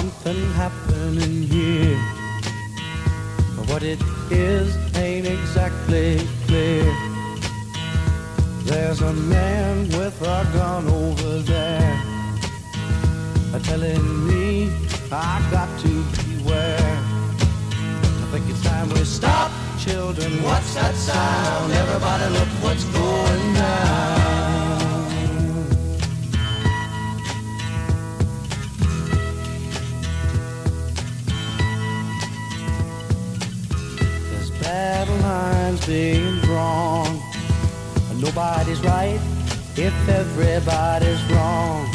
something happening here. But what it is ain't exactly clear. There's a man with a gun over there, telling me I got to beware. I think it's time we stop, children. What's that sound? Everybody look what's going down. There's battle lines being drawn. Nobody's right if everybody's wrong.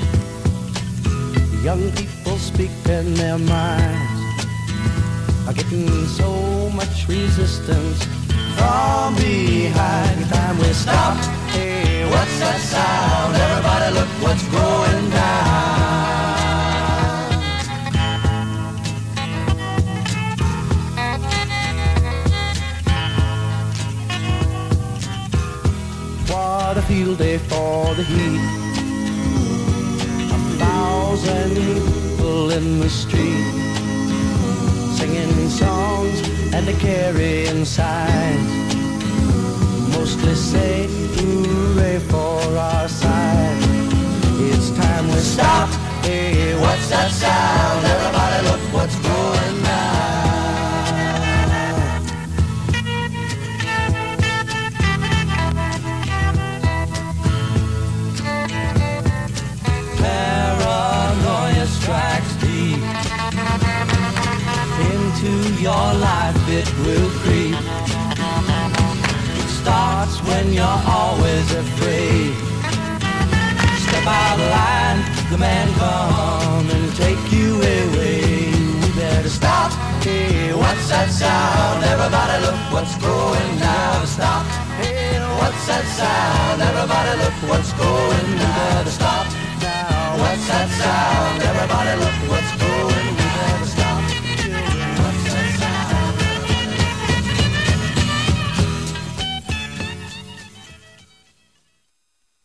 Young people speak in their minds are getting so much resistance from behind. Time we stop. Hey, what's that sound? Everybody look what's going down. What a field day for the heat. 1,000 people in the street, singing songs and carrying signs, mostly say hooray for our side. It's time we stop. Hey, what's that sound? Everybody look what's going down. Strikes deep into your life, it will creep. It starts when you're always afraid. Step out of line, the man come and take you away. We better stop. Hey, what's that sound? Everybody look what's going down. Stop. Hey, what's that sound? Everybody look what's going down. Stop. What's that sound? Everybody look